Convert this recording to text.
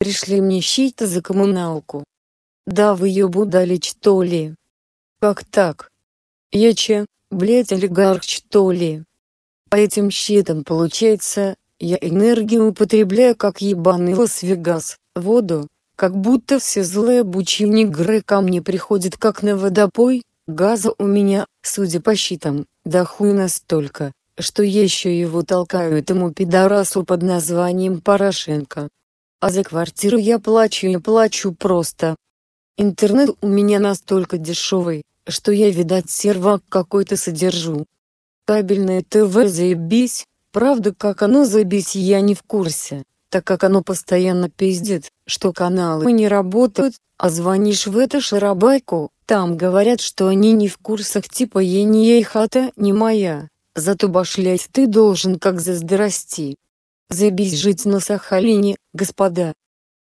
Пришли мне щи-то за коммуналку. Да вы ёбу дали что ли? Как так? Я че, блять, олигарх что ли? По этим счетам получается, я энергию употребляю как ебаный Лас-Вегас, воду, как будто все злые бучьи негры ко мне приходят как на водопой, газа у меня, судя по счетам, да хуй настолько, что я еще его толкаю этому пидорасу под названием Порошенко. А за квартиру я плачу просто. Интернет у меня настолько дешевый, что я, видать, сервак какой-то содержу. Кабельное ТВ заебись, правда как оно заебись я не в курсе, так как оно постоянно пиздит, что каналы не работают, а звонишь в эту шарабайку, там говорят, что они не в курсах типа я не ей хата не моя, зато башлять ты должен как за здрасти. Заебись жить на Сахалине, господа.